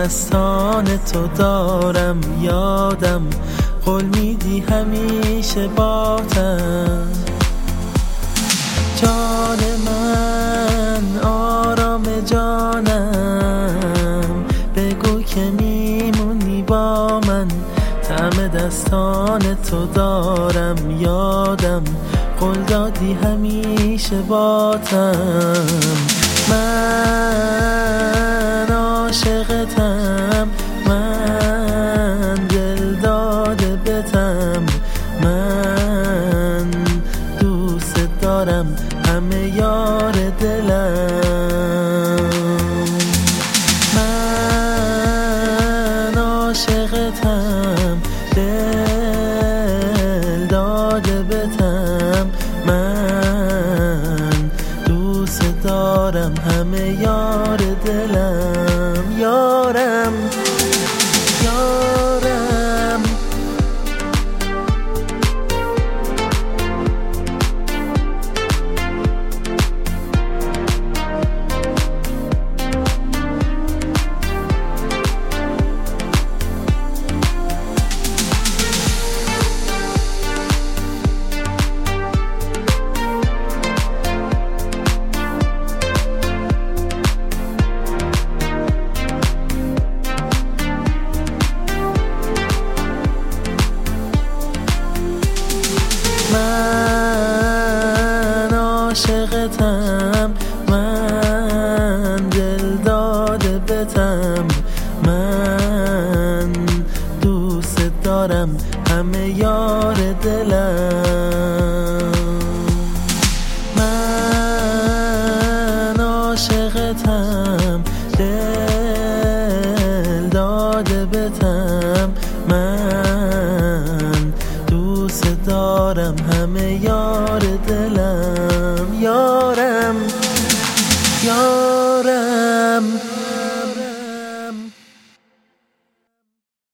دستان تو دارم یادم، قول میدی همیشه باتم. جان من آرام جانم، بگو که میمونی با من. طعم دستان تو دارم یادم، قول دادی همیشه باتم. من عاشقتم، من دل داده بتم، من دوست دارم همه یار دلم. من عاشقتم، دل داده بتم، من دوست دارم همه یار دلم. یارم یارم من عاشقتم، من دل داده بتم، من دوست دارم همه یار دلم. من عاشقتم، دل داده بتم، من دوست دارم همه یار